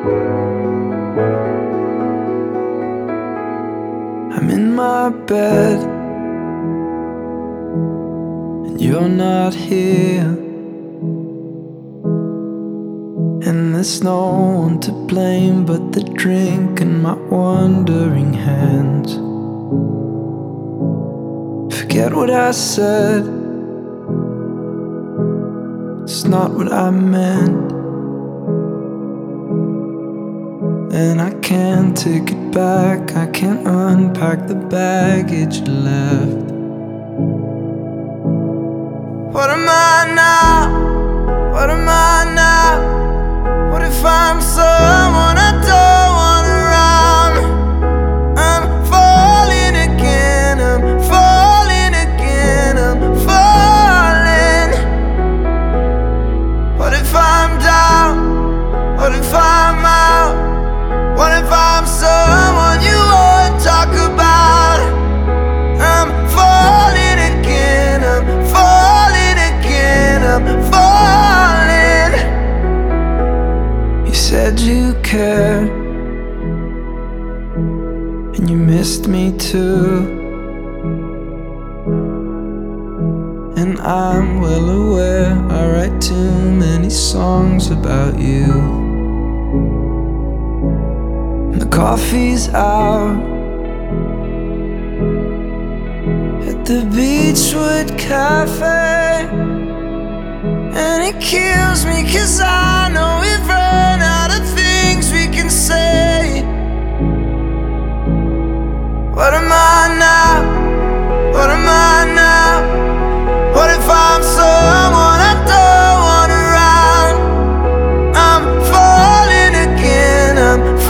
I'm in my bed and you're not here, and there's no one to blame but the drink and my wandering hands. Forget what I said, it's not what I meant, and I can't take it back. I can't unpack the baggage you left. What am I now? What am I now? What if I'm someone I don't want around? I'm falling again, I'm falling again, I'm falling. What if I'm down? What if I'm out? What if I'm someone you won't talk about? I'm falling again, I'm falling again, I'm falling. You said you cared, and you missed me too, and I'm well aware I write too many songs about you. The coffee's out at the Beechwood Cafe, and it kills me 'cause I know we've run out of things we can say. What am I now? What am I now? What if I'm someone I don't want around? I'm falling again, I'm